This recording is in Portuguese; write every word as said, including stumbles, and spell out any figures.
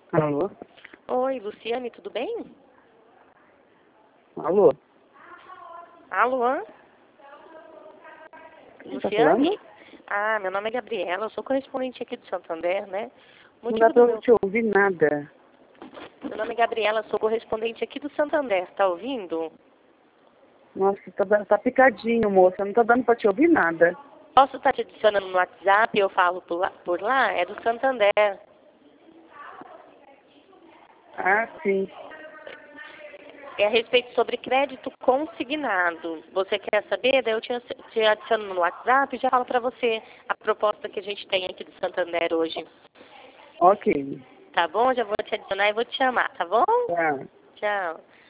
Alô? Oi, Luciane, tudo bem? Alô? Alô? Quem tá Luciane? falando? Ah, meu nome é Gabriela, eu sou correspondente aqui do Santander, né? O Não dá motivo do pra eu meu... te ouvir nada. Meu nome é Gabriela, sou correspondente aqui do Santander, tá ouvindo? Nossa, tá, dando- tá picadinho, moça. Não tá dando pra te ouvir nada. Posso estar te adicionando no WhatsApp, eu falo por lá, por lá? É do Santander. Ah, sim. É a respeito sobre crédito consignado. Você quer saber? Daí eu te, te adiciono no WhatsApp e já falo pra você a proposta que a gente tem aqui do Santander hoje. Ok. Tá bom? Já vou te adicionar e vou te chamar, tá bom? Tá. Tchau.